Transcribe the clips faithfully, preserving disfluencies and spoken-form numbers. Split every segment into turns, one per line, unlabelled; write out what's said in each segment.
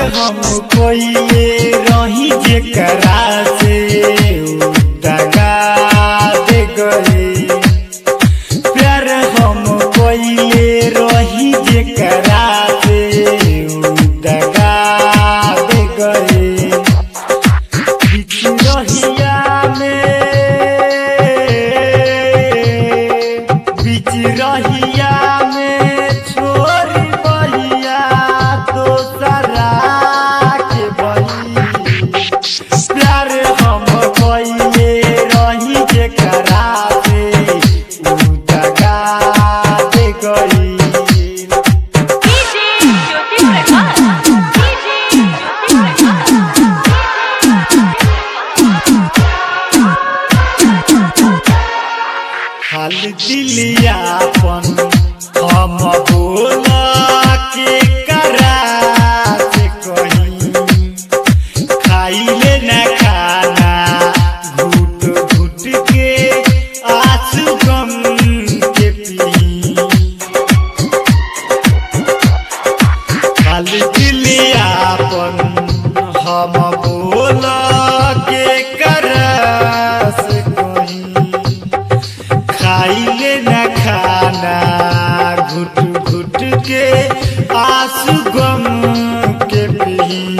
हम कोइले रही जेकरा से दगा दे गए। प्यार हम कोइले रही जेकरा से दगा दे गए। बीच रहिया में बीच रहिया में छोरी बहिया दोसरा के बही। प्यार हम कोइले रही जेकरा से दगा दे गई। हाल दिलियापन हम बोला के करा से कहीं। खाइले न खाना घुट घुट के आंसू गम के पी। हाल दिलियापन हम बोला के करा से कहीं। खाइले न खाना घुट घुट के आंसू गम के पी।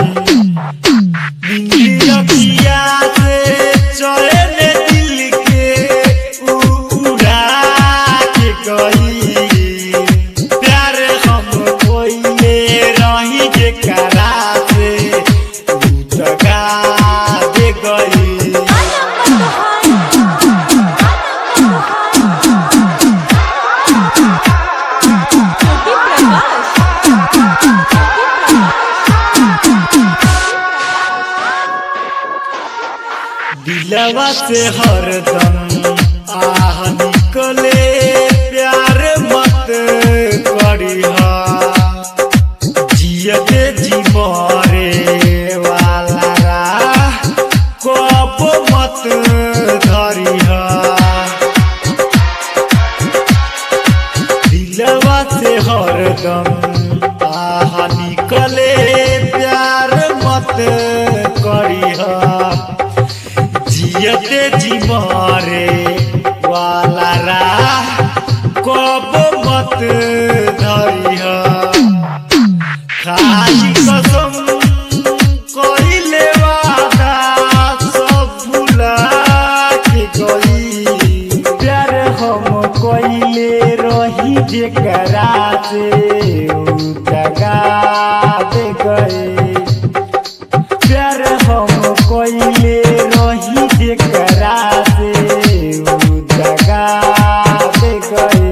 बिंदिया से चैन दिल के उड़ा के गई। प्यार हम कोइले रही जेकरा से दगा दे गई। दिलवा से हरदम आह निकले प्यार मत करिहा। जियते जी मरे वाला राह कब मत धरिहा। दिलवा से हरदम आह निकले प्यार मत करिहा। जियते जी मरे वाला राह कब मत धरिहा। खाई कसम कइले वादा सब भुला के गई। प्यार हम कइले रही जेकरा से दगा दे गए। प्यार हम कइले रही जेकरा से दगा दे गए।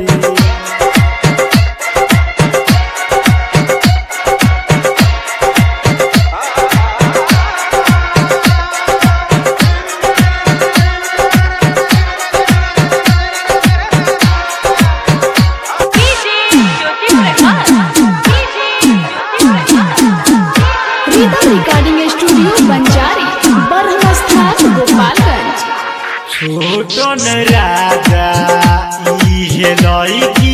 Recording studio Banjari Barahmasthan Gopalganj.
छोटन राजा इहे लईकी